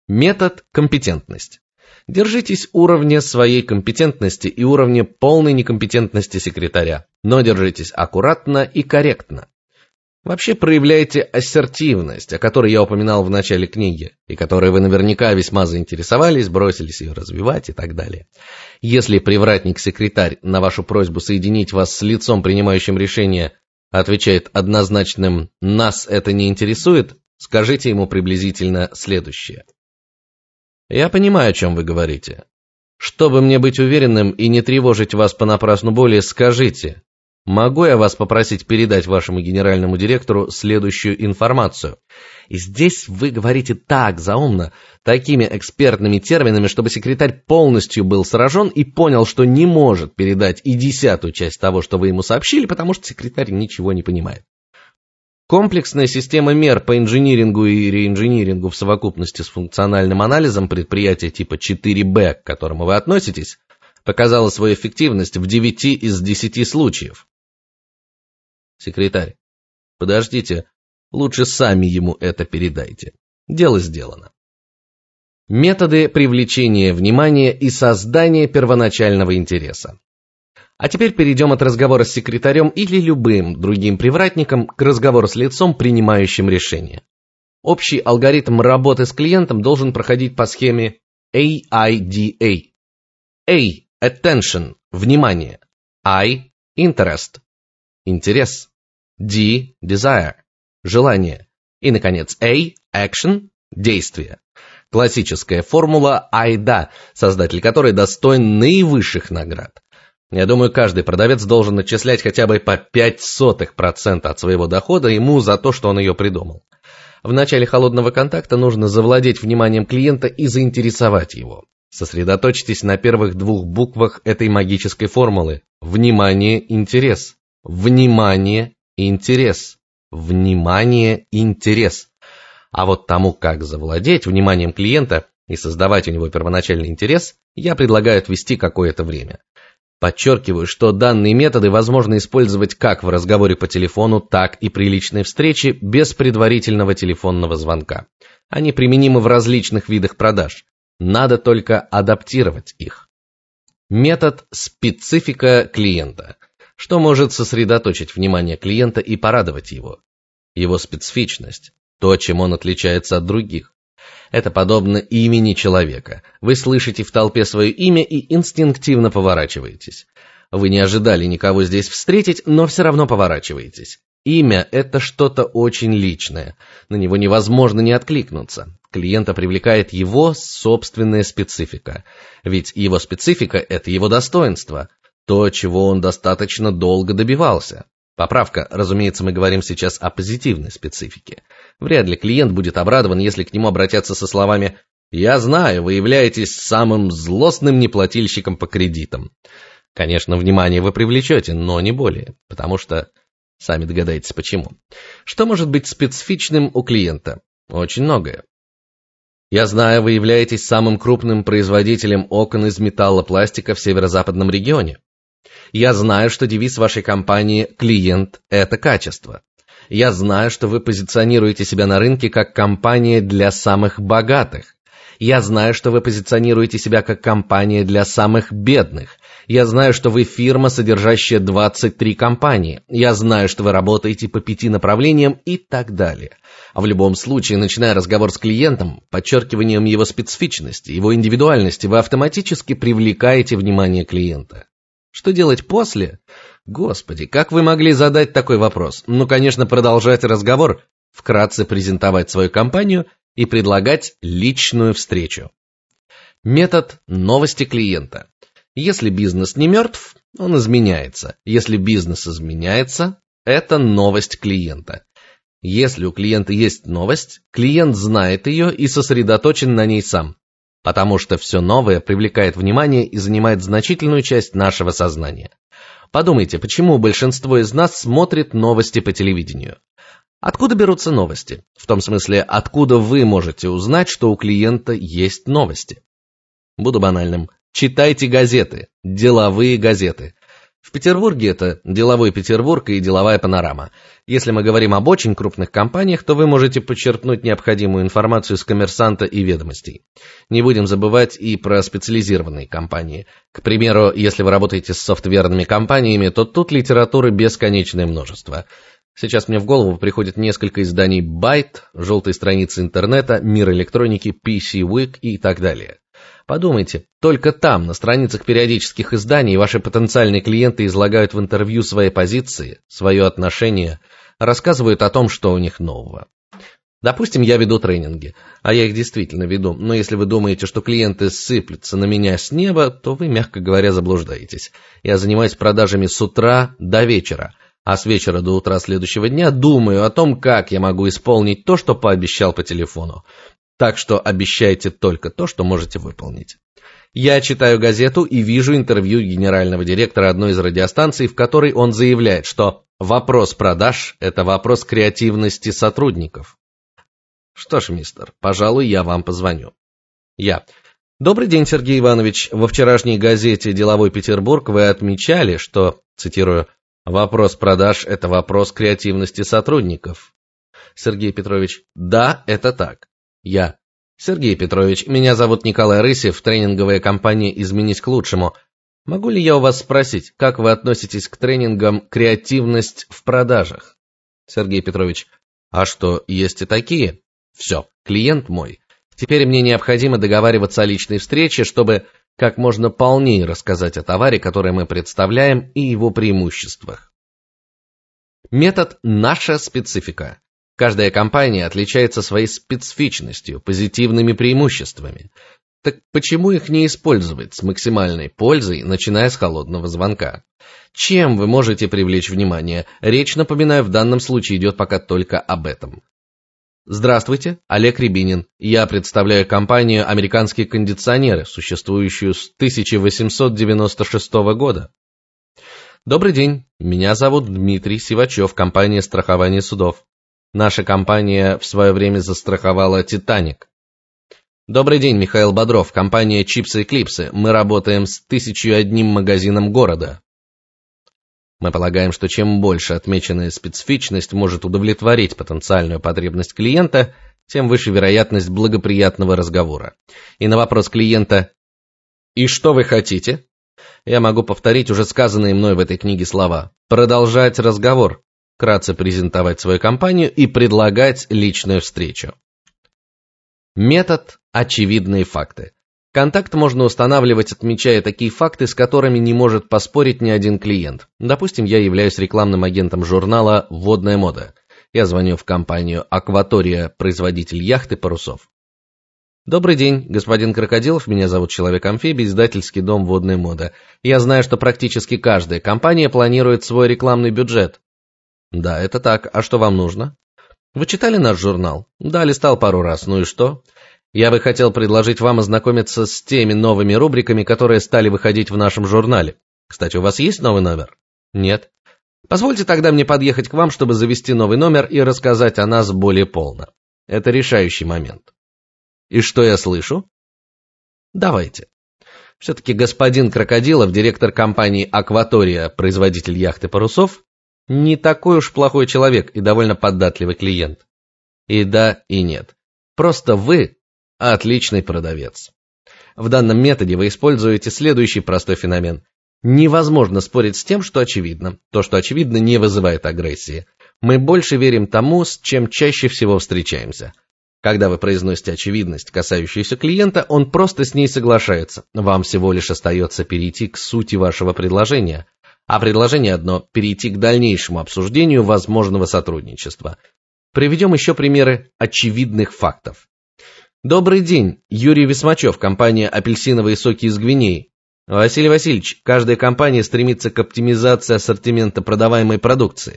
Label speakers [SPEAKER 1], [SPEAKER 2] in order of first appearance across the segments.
[SPEAKER 1] Метод компетентность. Держитесь уровня своей компетентности и уровня полной некомпетентности секретаря, но держитесь аккуратно и корректно. Вообще проявляйте ассертивность, о которой я упоминал в начале книги, и которой вы наверняка весьма заинтересовались, бросились ее развивать и так далее. Если привратник-секретарь на вашу просьбу соединить вас с лицом, принимающим решение, отвечает однозначным «нас это не интересует», скажите ему приблизительно следующее. Я понимаю, о чем вы говорите. Чтобы мне быть уверенным и не тревожить вас понапрасну более, скажите, могу я вас попросить передать вашему генеральному директору следующую информацию? И здесь вы говорите так заумно, такими экспертными терминами, чтобы секретарь полностью был сражен и понял, что не может передать и 10-ю часть того, что вы ему сообщили, потому что секретарь ничего не понимает. Комплексная система мер по инжинирингу и реинжинирингу в совокупности с функциональным анализом предприятия типа 4B, к которому вы относитесь, показала свою эффективность в 9 из 10 случаев. Секретарь, подождите, лучше сами ему это передайте. Дело сделано. Методы привлечения внимания и создания первоначального интереса. А теперь перейдем от разговора с секретарем или любым другим привратником к разговору с лицом, принимающим решение. Общий алгоритм работы с клиентом должен проходить по схеме AIDA. A – attention – внимание. I – interest – интерес. D – desire – желание. И, наконец, A – action – действие. Классическая формула AIDA, создатель которой достоин наивысших наград. Я думаю, каждый продавец должен начислять хотя бы по 0,05% от своего дохода ему за то, что он ее придумал. В начале холодного контакта нужно завладеть вниманием клиента и заинтересовать его. Сосредоточьтесь на первых 2 буквах этой магической формулы. Внимание, интерес. Внимание, интерес. Внимание, интерес. А вот тому, как завладеть вниманием клиента и создавать у него первоначальный интерес, я предлагаю отвести какое-то время. Подчеркиваю, что данные методы возможно использовать как в разговоре по телефону, так и при личной встрече без предварительного телефонного звонка. Они применимы в различных видах продаж. Надо только адаптировать их. Метод специфика клиента. Что может сосредоточить внимание клиента и порадовать его? Его специфичность, то, чем он отличается от других. Это подобно имени человека. Вы слышите в толпе свое имя и инстинктивно поворачиваетесь. Вы не ожидали никого здесь встретить, но все равно поворачиваетесь. Имя – это что-то очень личное. На него невозможно не откликнуться. Клиента привлекает его собственная специфика. Ведь его специфика – это его достоинство. То, чего он достаточно долго добивался. Поправка, разумеется, мы говорим сейчас о позитивной специфике. Вряд ли клиент будет обрадован, если к нему обратятся со словами «Я знаю, вы являетесь самым злостным неплательщиком по кредитам». Конечно, внимание вы привлечете, но не более, потому что сами догадаетесь почему. Что может быть специфичным у клиента? Очень многое. Я знаю, вы являетесь самым крупным производителем окон из металлопластика в северо-западном регионе. Я знаю, что девиз вашей компании «Клиент – это качество». Я знаю, что вы позиционируете себя на рынке как компания для самых богатых. Я знаю, что вы позиционируете себя как компания для самых бедных. Я знаю, что вы фирма, содержащая 23 компании. Я знаю, что вы работаете по 5 направлениям и так далее. А в любом случае, начиная разговор с клиентом, подчеркиванием его специфичности, его индивидуальности, вы автоматически привлекаете внимание клиента. Что делать после? Господи, как вы могли задать такой вопрос? Ну, конечно, продолжать разговор, вкратце презентовать свою компанию и предлагать личную встречу. Метод новости клиента. Если бизнес не мертв, он изменяется. Если бизнес изменяется, это новость клиента. Если у клиента есть новость, клиент знает ее и сосредоточен на ней сам. Потому что все новое привлекает внимание и занимает значительную часть нашего сознания. Подумайте, почему большинство из нас смотрит новости по телевидению? Откуда берутся новости? В том смысле, откуда вы можете узнать, что у клиента есть новости? Буду банальным. Читайте газеты, деловые газеты. В Петербурге это деловой Петербург и деловая панорама. Если мы говорим об очень крупных компаниях, то вы можете почерпнуть необходимую информацию с Коммерсанта и Ведомостей. Не будем забывать и про специализированные компании. К примеру, если вы работаете с софтверными компаниями, то тут литературы бесконечное множество. Сейчас мне в голову приходит несколько изданий Byte, желтой страницы интернета, Мир электроники, PC Week и так далее. Подумайте, только там, на страницах периодических изданий, ваши потенциальные клиенты излагают в интервью свои позиции, свое отношение, рассказывают о том, что у них нового. Допустим, я веду тренинги, а я их действительно веду, но если вы думаете, что клиенты сыплются на меня с неба, то вы, мягко говоря, заблуждаетесь. Я занимаюсь продажами с утра до вечера, а с вечера до утра следующего дня думаю о том, как я могу исполнить то, что пообещал по телефону. Так что обещайте только то, что можете выполнить. Я читаю газету и вижу интервью генерального директора одной из радиостанций, в которой он заявляет, что вопрос продаж – это вопрос креативности сотрудников. Что ж, мистер, пожалуй, я вам позвоню. Я. Добрый день, Сергей Иванович. Во вчерашней газете «Деловой Петербург» вы отмечали, что, цитирую, вопрос продаж – это вопрос креативности сотрудников. Сергей Петрович. Да, это так. Я. Сергей Петрович, меня зовут Николай Рысев, тренинговая компания «Изменись к лучшему». Могу ли я у вас спросить, как вы относитесь к тренингам «Креативность в продажах»? Сергей Петрович. А что, есть и такие? Все, клиент мой. Теперь мне необходимо договариваться о личной встрече, чтобы как можно полнее рассказать о товаре, который мы представляем, и его преимуществах. Метод «Наша специфика». Каждая компания отличается своей специфичностью, позитивными преимуществами. Так почему их не использовать с максимальной пользой, начиная с холодного звонка? Чем вы можете привлечь внимание? Речь, напоминаю, в данном случае идет пока только об этом. Здравствуйте, Олег Рябинин. Я представляю компанию «Американские кондиционеры», существующую с 1896 года. Добрый день, меня зовут Дмитрий Сивачев, компания страхования судов. Наша компания в свое время застраховала «Титаник». Добрый день, Михаил Бодров, компания «Чипсы и клипсы». Мы работаем с 1001 магазином города. Мы полагаем, что чем больше отмеченная специфичность может удовлетворить потенциальную потребность клиента, тем выше вероятность благоприятного разговора. И на вопрос клиента «И что вы хотите?» я могу повторить уже сказанные мной в этой книге слова. Продолжать разговор, вкратце презентовать свою компанию и предлагать личную встречу. Метод «Очевидные факты». Контакт можно устанавливать, отмечая такие факты, с которыми не может поспорить ни один клиент. Допустим, я являюсь рекламным агентом журнала «Водная мода». Я звоню в компанию «Акватория», производитель яхт и парусов. Добрый день, господин Крокодилов, меня зовут Человек-амфибий, издательский дом «Водная мода». Я знаю, что практически каждая компания планирует свой рекламный бюджет. Да, это так. А что вам нужно? Вы читали наш журнал? Да, листал пару раз. Ну и что? Я бы хотел предложить вам ознакомиться с теми новыми рубриками, которые стали выходить в нашем журнале. Кстати, у вас есть новый номер? Нет. Позвольте тогда мне подъехать к вам, чтобы завести новый номер и рассказать о нас более полно. Это решающий момент. И что я слышу? Давайте. Все-таки господин Крокодилов, директор компании «Акватория», производитель яхт и парусов, не такой уж плохой человек и довольно податливый клиент. И да, и нет. Просто вы отличный продавец. В данном методе вы используете следующий простой феномен. Невозможно спорить с тем, что очевидно. То, что очевидно, не вызывает агрессии. Мы больше верим тому, с чем чаще всего встречаемся. Когда вы произносите очевидность, касающуюся клиента, он просто с ней соглашается. Вам всего лишь остается перейти к сути вашего предложения. А предложение одно – перейти к дальнейшему обсуждению возможного сотрудничества. Приведем еще примеры очевидных фактов. Добрый день, Юрий Весмачев, компания «Апельсиновые соки из Гвинеи». Василий Васильевич, каждая компания стремится к оптимизации ассортимента продаваемой продукции.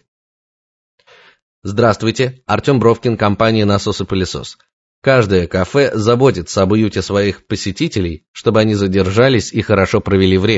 [SPEAKER 1] Здравствуйте, Артем Бровкин, компания «Насос и пылесос». Каждое кафе заботится об уюте своих посетителей, чтобы они задержались и хорошо провели время.